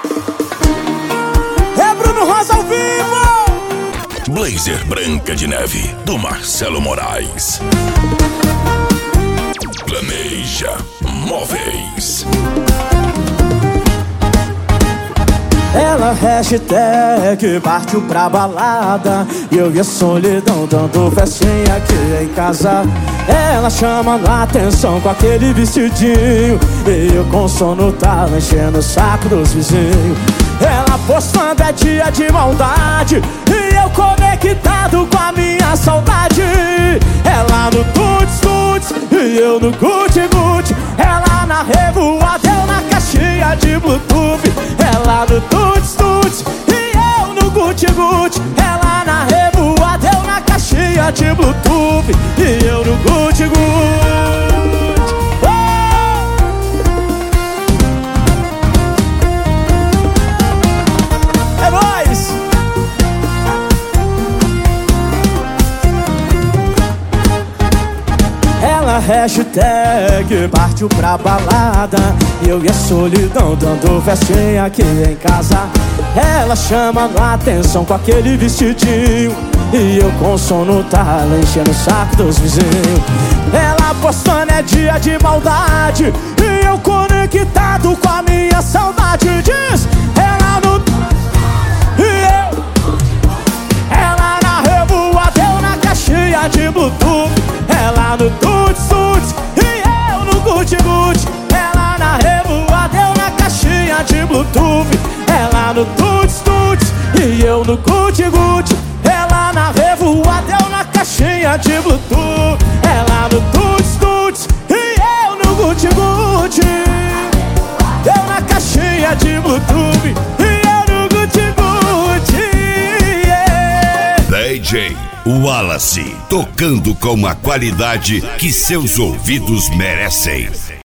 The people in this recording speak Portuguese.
É Bruno Rosa ao vivo. Blazer Branca de Neve, do Marcelo Moraes. Planeja Móveis. Ela hashtag partiu pra balada e eu e a solidão dando festinha aqui em casa. Ela chamando a atenção com aquele vestidinho e eu com sono tava enchendo o saco dos vizinhos. Ela postando é dia de maldade e eu conectado com a minha saudade. Ela no tuts tuts e eu no guti guti. Ela na revoada, eu na caixinha de Bluetooth. Ela no tuts tuts e eu no guti guti. Ela na revoada, eu na caixinha de Bluetooth. E eu no guti guti. É nóis! Ela hashtag partiu pra balada e eu e a solidão dando festinha aqui em casa. Ela chamando a atenção com aquele vestidinho e eu com sono tava enchendo o saco dos vizinhos. Ela postando é dia de maldade e eu conectado com a minha saudade. Diz ela no e eu. Ela na revoada, eu na caixinha de Bluetooth. Ela no tuts tuts e eu no guti guti. Ela na revoada, eu na caixinha de Bluetooth. Ela no tuts tuts e eu no guti guti. Ela na revoada, eu na caixinha de Bluetooth. Ela no tuts tuts e eu no guti guti. Eu na caixinha de Bluetooth e eu no guti guti. DJ Wallace, tocando com a qualidade que seus ouvidos merecem.